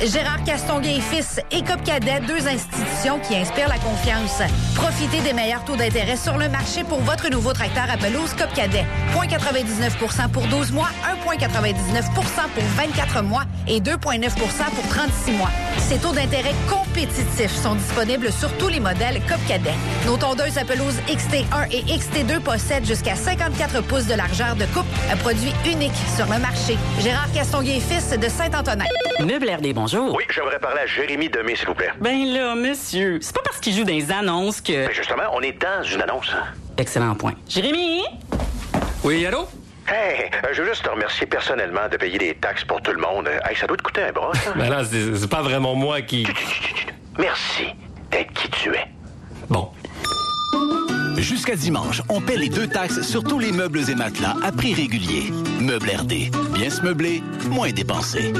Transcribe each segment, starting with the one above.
Gérard Castonguay et Fils et Cop Cadet, deux institutions qui inspirent la confiance. Profitez des meilleurs taux d'intérêt sur le marché pour votre nouveau tracteur à pelouse Cop Cadet. 0,99% pour 12 mois, 1,99% pour 24 mois et 2,9% pour 36 mois. Ces taux d'intérêt compétitifs sont disponibles sur tous les modèles Cop Cadet. Nos tondeuses à pelouse XT1 et XT2 possèdent jusqu'à 54 pouces de largeur de coupe, un produit unique sur le marché. Gérard Castonguay et Fils de Saint-Antonin. Meubles RD, bonjour. Oui, j'aimerais parler à Jérémy Demé, s'il vous plaît. Ben là, monsieur, c'est pas parce qu'il joue dans les annonces que... Mais justement, on est dans une annonce. Excellent point. Jérémy? Oui, allô? Hey, je veux juste te remercier personnellement de payer les taxes pour tout le monde. Hey, ça doit te coûter un bras, ça. Ben là, c'est pas vraiment moi qui... Merci d'être qui tu es. Bon. Jusqu'à dimanche, on paie les 2 taxes sur tous les meubles et matelas à prix régulier. Meubles RD. Bien se meubler, moins dépenser.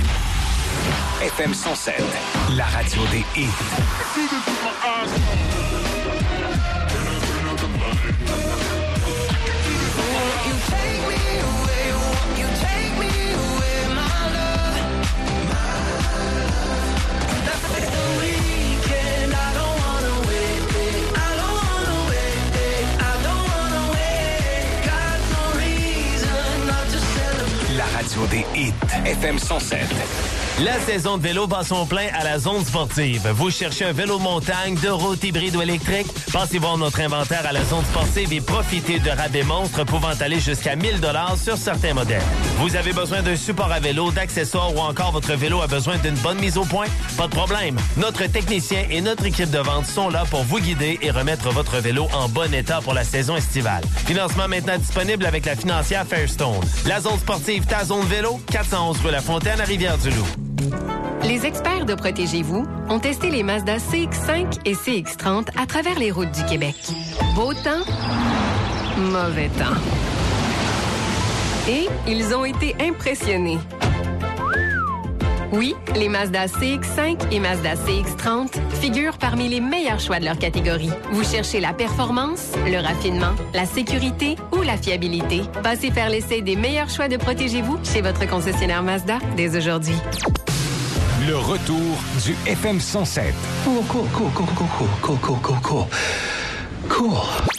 FM 107, la radio des hits. La radio des hits. FM 107. La saison de vélo bat son plein à la zone sportive. Vous cherchez un vélo de montagne, de route, hybride ou électrique? Passez voir notre inventaire à la zone sportive et profitez de rabais monstres pouvant aller jusqu'à 1 000 $ sur certains modèles. Vous avez besoin d'un support à vélo, d'accessoires ou encore votre vélo a besoin d'une bonne mise au point? Pas de problème. Notre technicien et notre équipe de vente sont là pour vous guider et remettre votre vélo en bon état pour la saison estivale. Financement maintenant disponible avec la financière Fairstone. La zone sportive, ta zone vélo, 411 rue La Fontaine à Rivière-du-Loup. Les experts de Protégez-vous ont testé les Mazda CX-5 et CX-30 à travers les routes du Québec. Beau temps, mauvais temps. Et ils ont été impressionnés. Oui, les Mazda CX-5 et Mazda CX-30 figurent parmi les meilleurs choix de leur catégorie. Vous cherchez la performance, le raffinement, la sécurité ou la fiabilité? Passez faire l'essai des meilleurs choix de Protégez-vous chez votre concessionnaire Mazda dès aujourd'hui. Le retour du FM 107. Cool.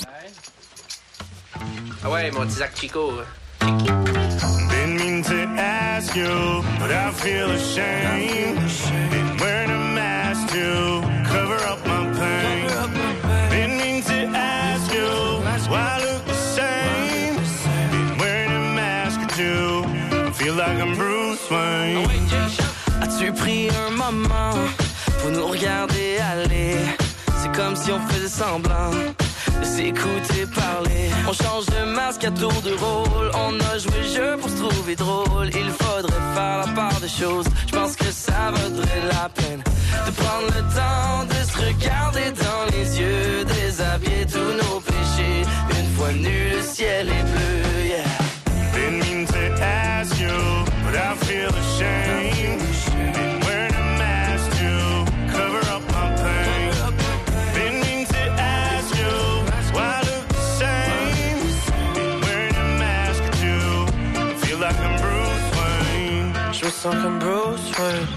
Ah ouais, mon petit Zach Chico. Didn't mean to ask you, but I feel ashamed. Been wearing a mask to cover up my pain. Didn't mean to ask you why I look the same. Been wearing a mask or two. I feel like I'm Bruce Wayne. As-tu pris un moment pour nous regarder aller? C'est comme si on faisait semblant de s'écouter parler. On change de masque à tour de rôle. On a joué le jeu pour se trouver drôle. Il faudrait faire la part des choses. Je pense que ça vaudrait la peine de prendre le temps de se regarder dans les yeux, déshabiller tous nos péchés. Une fois nu, le ciel est bleu, yeah. Didn't mean to ask you, but I feel ashamed. Been wearing a mask to cover up my pain. Didn't mean to ask you why I look the same. Been wearing a mask or two. Feel like I'm Bruce Wayne. Je me sens comme Bruce Wayne.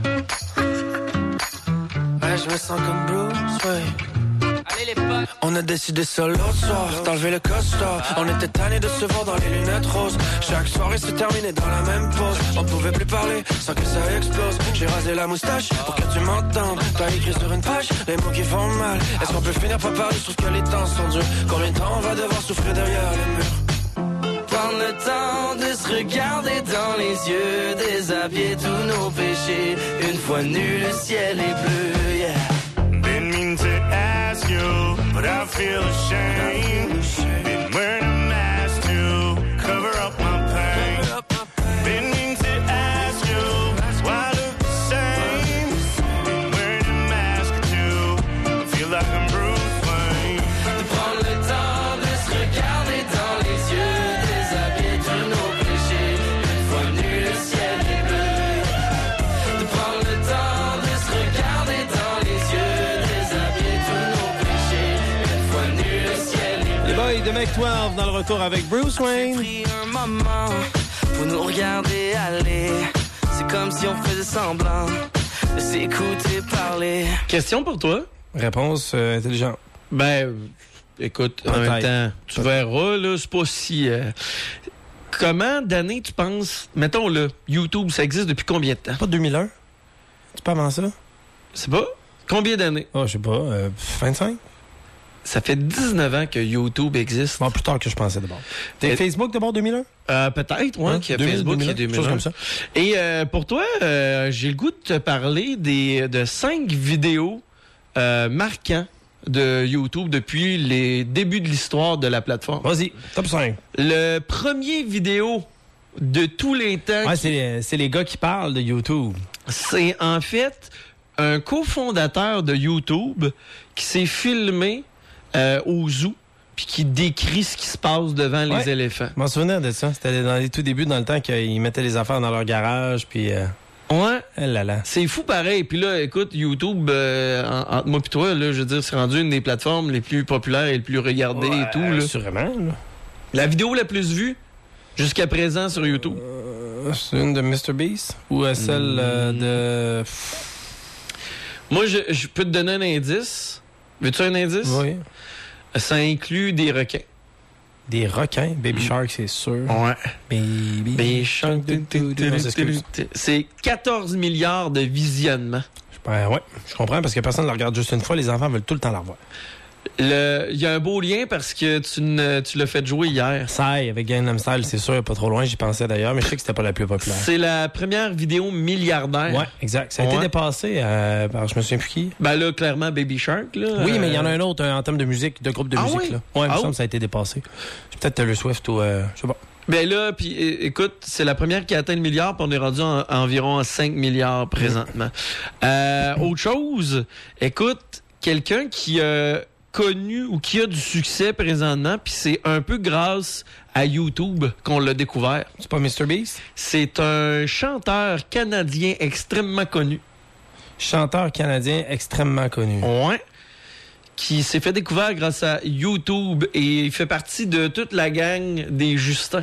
Ouais, je me sens comme Bruce Wayne. On a décidé ça l'autre soir, d'enlever le costard. On était tannés de se voir dans les lunettes roses. Chaque soirée se terminait dans la même pause. On pouvait plus parler sans que ça explose. J'ai rasé la moustache pour que tu m'entendes. T'as écrit sur une page les mots qui font mal. Est-ce qu'on peut finir par parler? Je trouve que les temps sont durs. Combien de temps on va devoir souffrir derrière les murs? Prendre le temps de se regarder dans les yeux, déshabiller tous nos péchés. Une fois nu, le ciel est bleu, yeah. Didn't mean to ask you, but I feel ashamed. Been wearing a mask to cover up my pain. Didn't mean to ask you why I look the same. Been wearing a mask or two. Feel like I'm Bruce Wayne. De prendre le temps de se regarder dans les yeux, déshabiller tous nos péchés. Une fois nu, le ciel est bleu. De prendre le temps de se regarder dans les yeux, déshabiller tous nos péchés. Une fois nu, le ciel est bleu. Les boys de Mec 12 dans le retour avec Bruce Wayne. Pris un moment pour nous regarder aller. C'est comme si on faisait semblant de s'écouter parler. Question pour toi. Réponse intelligente. Ben, écoute, en même temps, tu verras, là, c'est pas si... Comment d'années tu penses... Mettons, là, YouTube, ça existe depuis combien de temps? Pas 2001? C'est pas avant ça? C'est pas? Combien d'années? Je sais pas, 25? Ça fait 19 ans que YouTube existe. Bon, plus tard que je pensais d'abord. T'es Facebook d'abord 2001? Peut-être, oui, qu'il y a 2000, Facebook 2001, qui est 2001. Chose comme ça. Et pour toi, j'ai le goût de te parler de 5 vidéos marquants de YouTube depuis les débuts de l'histoire de la plateforme. Vas-y, top 5. Le premier vidéo de tous les temps... Ouais, c'est les gars qui parlent de YouTube. C'est en fait un cofondateur de YouTube qui s'est filmé au zoo puis qui décrit ce qui se passe devant les éléphants. Je m'en souvenais de ça. C'était dans les tout débuts, dans le temps qu'ils mettaient les affaires dans leur garage, puis... Ouais. Là là. C'est fou pareil. Puis là, écoute, YouTube, entre moi et toi, là, je veux dire, c'est rendu une des plateformes les plus populaires et les plus regardées et tout. Là. Sûrement. Là. La vidéo la plus vue jusqu'à présent sur YouTube. C'est une de MrBeast ou celle de... Moi, je peux te donner un indice. Veux-tu un indice? Oui. Ça inclut des requins. Des requins? Baby Shark, c'est sûr. Ouais. Baby Shark. C'est 14 milliards de visionnements. Ouais, je comprends, parce que personne ne la regarde juste une fois. Les enfants veulent tout le temps la revoir. Il y a un beau lien parce que tu l'as fait jouer hier. Ça, avec Gangnam Style, c'est sûr, pas trop loin, j'y pensais d'ailleurs, mais je sais que c'était pas la plus populaire. C'est la première vidéo milliardaire. Ouais, exact. Ça a été dépassé par, je me souviens plus qui. Ben là, clairement, Baby Shark, là. Oui, mais il y en a un autre en termes de musique, de groupe de musique, oui? là. Ouais, il me semble que ça a été dépassé. Peut-être Taylor Swift ou, je sais pas. Ben là, puis écoute, c'est la première qui a atteint le milliard, puis on est rendu à environ 5 milliards présentement. Autre chose, écoute, quelqu'un qui connu ou qui a du succès présentement, puis c'est un peu grâce à YouTube qu'on l'a découvert. C'est pas MrBeast? C'est un chanteur canadien extrêmement connu. Chanteur canadien extrêmement connu. Ouais. Qui s'est fait découvrir grâce à YouTube et il fait partie de toute la gang des Justins.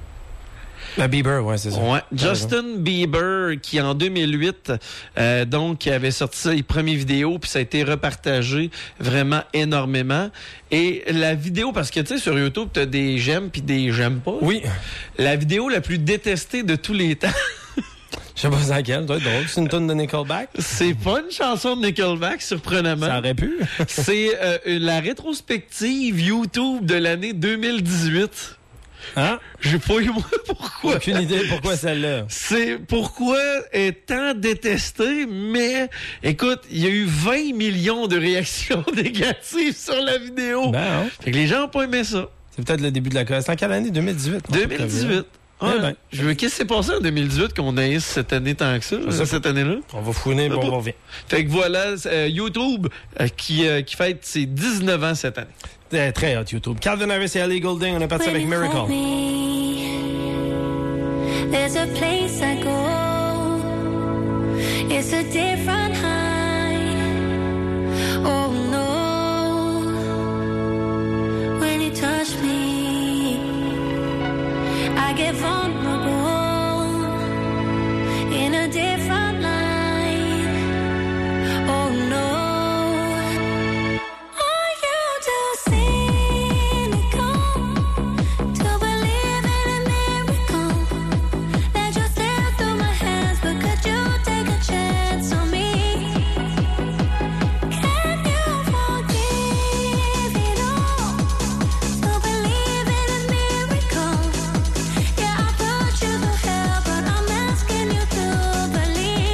Bieber, ouais, c'est ça. Ouais. Justin Bieber, qui en 2008, donc, avait sorti ses premières vidéos, puis ça a été repartagé vraiment énormément. Et la vidéo, parce que, tu sais, sur YouTube, t'as des j'aime puis des j'aime pas. Oui. La vidéo la plus détestée de tous les temps. Je sais pas c'est laquelle, doit être drôle. C'est une tune de Nickelback? C'est pas une chanson de Nickelback, surprenamment. Ça aurait pu. C'est la rétrospective YouTube de l'année 2018. Hein? J'ai pas eu moi pourquoi. Aucune idée pourquoi celle-là. C'est pourquoi est tant détestée, mais écoute, il y a eu 20 millions de réactions négatives sur la vidéo. Ben, fait que les gens ont pas aimé ça. C'est peut-être le début de la cause. C'est en quelle année? 2018? 2018. Ouais. Je veux qu'est-ce qui s'est passé en 2018 qu'on ait cette année tant que ça, cette année-là? On va fouiner, bon, on revient. Fait que voilà, YouTube qui fête ses 19 ans cette année. Très hot, YouTube. Calvin Harris et Ellie Goulding, on est parti avec Miracle. There's a place I go. It's a different high. Oh no. When you touch me, I get vulnerable in a different light. Oh no. Are you too cynical to believe in a miracle that just slipped through my hands? But could you take a chance on me? Can you forgive it all? To believe in a miracle. Yeah, I put you through hell, but I'm asking you to believe.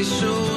show.